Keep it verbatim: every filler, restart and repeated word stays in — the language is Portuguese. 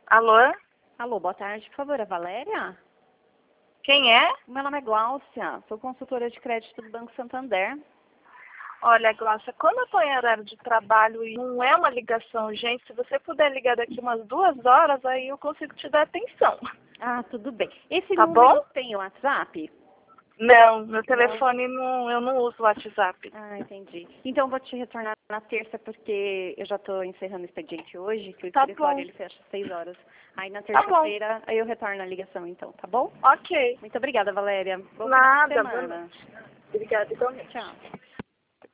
Alô? Alô, boa tarde, por favor, a Valéria? Quem é? Meu nome é Gláucia, sou consultora de crédito do Banco Santander. Olha, Glaucia, quando eu estou em horário de trabalho e não é uma ligação urgente, se você puder ligar daqui umas duas horas, aí eu consigo te dar atenção. Ah, tudo bem. Esse Tá número bom? tem o WhatsApp? Não, meu telefone não, eu não uso o WhatsApp. Ah, entendi. Então eu vou te retornar na terça, porque eu já estou encerrando o expediente hoje, que o Tá escritório bom. ele fecha às seis horas. Aí na Tá bom. terça-feira, aí eu retorno a ligação então, tá bom? Ok. Muito obrigada, Valéria. Bom Nada, fim de boa semana. noite. Obrigada, igualmente. Tchau.